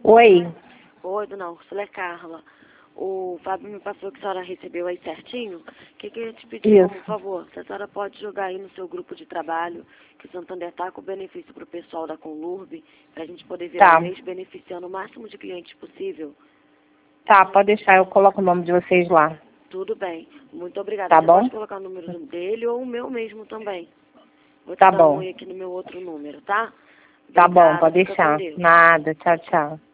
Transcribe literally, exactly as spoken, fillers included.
Oi. Oi, dona Úrsula, é Carla. O Fábio me passou que a senhora recebeu aí certinho. O que, que eu ia te pedir, Isso. como favor? Se a senhora pode jogar aí no seu grupo de trabalho, que o Santander está com benefício para o pessoal da Conlurb, para a gente poder virar Tá. o mês beneficiando o máximo de clientes possível. Tá, pode deixar, eu coloco o nome de vocês lá. Tudo bem. Muito obrigada. Tá Você bom? pode colocar o número dele ou o meu mesmo também. Vou te Tá dar um bom. oi aqui no meu outro número, tá? Tá bom, Obrigada. pode Fica com deixar. Deus. Nada, tchau, tchau.